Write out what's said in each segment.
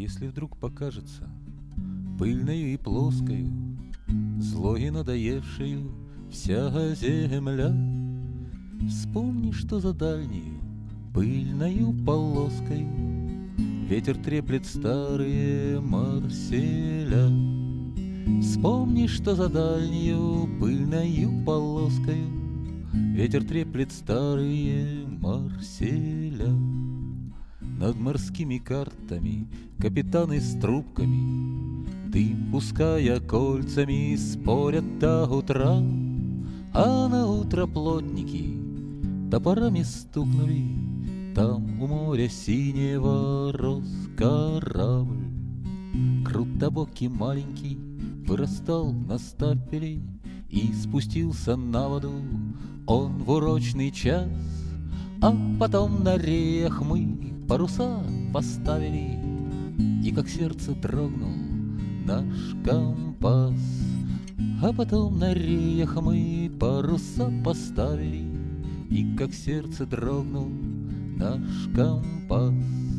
Если вдруг покажется пыльною и плоскою, злой и надоевшею вся земля, вспомни, что за дальнею пыльною полоскою ветер треплет старые Марселя. Вспомни, что за дальнею пыльною полоскою ветер треплет старые Марселя. Над морскими картами капитаны с трубками, дым пуская кольцами, спорят до утра. А на утро плотники топорами стукнули, там у моря синего рос корабль. Крутобокий маленький вырастал на стапеле и спустился на воду он в урочный час. А потом на реях мы паруса поставили, и как сердце дрогнул наш компас. А потом на реях мы паруса поставили, и как сердце дрогнул наш компас.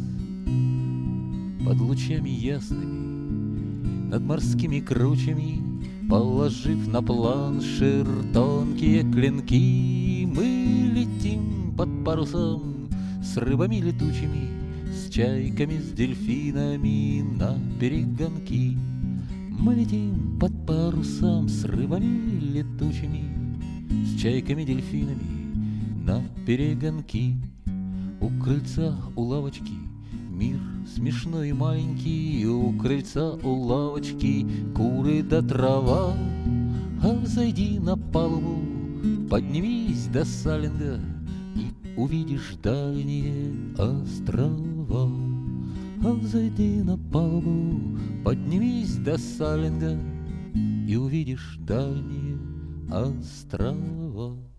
Под лучами ясными, над морскими кручами, положив на планшир тонкие клинки, мы летим под парусом с рыбами летучими, с чайками, с дельфинами на перегонки. Мы летим под парусом с рыбами летучими, с чайками, дельфинами на перегонки. У крыльца, у лавочки мир смешной и маленький, у крыльца, у лавочки куры да трава. А взойди на палубу, поднимись до Салинга, и увидишь дальние острова. А взойди на палубу, поднимись до Салинга, и увидишь дальние острова.